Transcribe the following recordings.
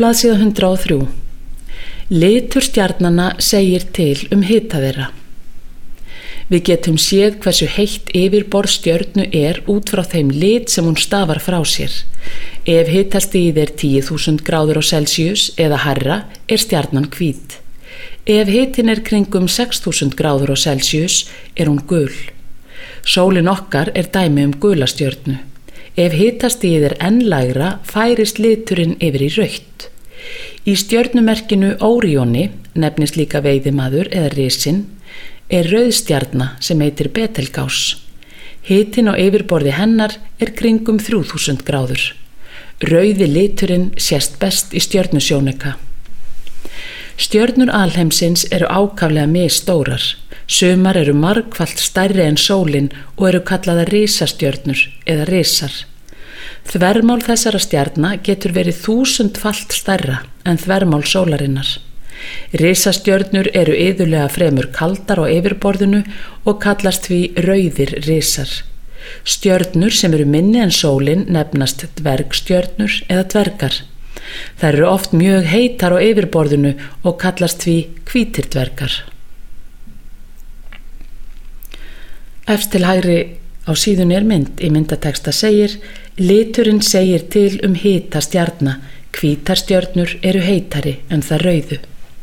Blaðsíða 103. Litur stjarnanna segir til hita þeirra. Við getum séð hversu heitt yfirborð stjörnu út frá þeim lit sem hún stafar frá sér. Ef hitastigið 10.000 gráður á Celsius eða hærra stjarnan hvít. Ef hitinn kringum 6.000 gráður á Celsius hún gul. Sólin okkar dæmi gula stjörnu. Ef hitastigið enn lægra færist liturinn yfir í rautt. Í stjörnumerkinu Óríoni, nefnist líka veiðimaður eða risinn, rauðstjarna sem heitir Betelgás. Hitinn á yfirborði hennar kringum 3.000 gráður. Rauði liturinn sést best í stjörnusjónauka. Stjörnur alheimsins ákaflega misstórar. Sumar margfalt stærri en sólin og kallaðar risastjörnur eða risar. Þvermál þessara stjarna getur verið 1000-falt stærra en þvermál sólarinnar. Risastjörnur iðulega fremur kaldar á yfirborðinu og kallast því rauðir risar. Stjörnur sem minni en sólin nefnast dvergstjörnur eða dvergar. Þær oft mjög heitar á yfirborðinu og kallast því hvítir dvergar. Efst til hægri á síðunni mynd. Í myndatexta segir: liturinn segir til hita stjarna. Hvítar stjörnur heitari en það rauðu.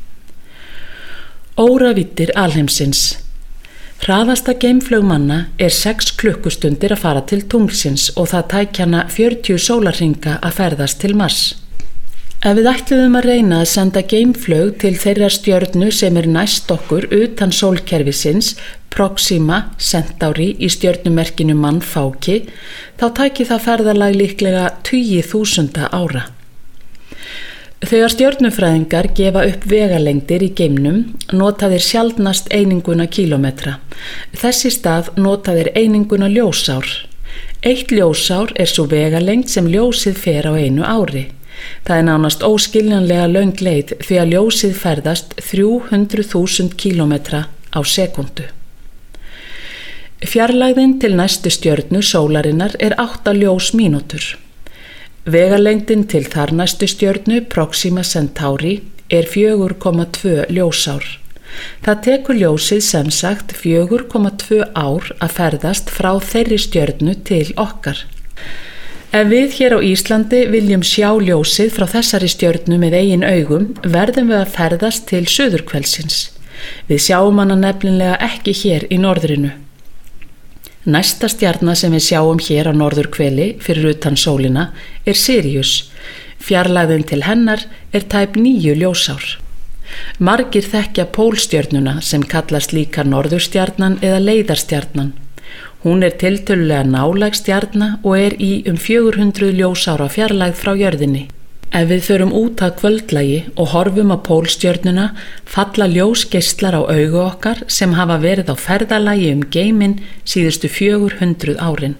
Óravíddir alheimsins. Hraðasta geimflaug manna 6 klukkustundir að fara til tunglsins og það tæki hana 40 sólarhringa að ferðast til Mars. Ef við ætluðum að reyna að senda geimflaug til þeirrar stjörnu sem næst okkur utan sólkerfisins, Proxima Centauri í stjörnumerkinu Mannfáki, þá tæki það ferðalag líklega 20.000 ára. Þegar stjörnufræðingar gefa upp vegalengdir í geimnum, nota þeir sjaldnast eininguna kílómetra. Þess í stað nota þeir eininguna ljósár. 1 ljósár sú vegalengd sem ljósið fer á einu ári. Það nánast óskiljanlega löng leið því að ljósið ferðast 300.000 kílómetra á sekúndu. Fjarlægðin til næstu stjörnu sólarinnar 8 ljósmínútur. Vegalengdin til þar næstu stjörnu Proxima Centauri 4,2 ljósár. Það tekur ljósið sem sagt 4,2 ár að ferðast frá þeirri stjörnu til okkar. Ef við hér á Íslandi viljum sjá ljósið frá þessari stjörnu með eigin augum, verðum við að ferðast til suðurhvelsins. Við sjáum hana nefnilega ekki hér í norðrinu. Næsta stjarna sem við sjáum hér á norðurhveli fyrir utan sólina Sirius. Fjarlægðin til hennar tæp 9 ljósár. Margir þekkja pólstjörnuna sem kallast líka norðurstjarnan eða leiðarstjarnan. Hún tiltölulega nálæg stjarna og í 400 ljósára fjarlægð frá jörðinni. Ef við förum út að kvöldlagi og horfum á pólstjörnuna, falla ljósgeislar á augu okkar sem hafa verið á ferðalagi geiminn síðustu 400 árin.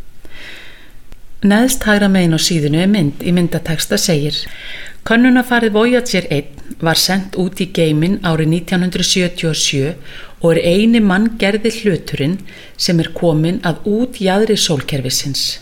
Neðst hægra megin á síðunni mynd. Í myndatexta segir: Könnunarfarið Voyager 1 var sent út í geiminn árið 1977 og eini manngerði hluturinn sem kominn að útjaðri sólkerfisins.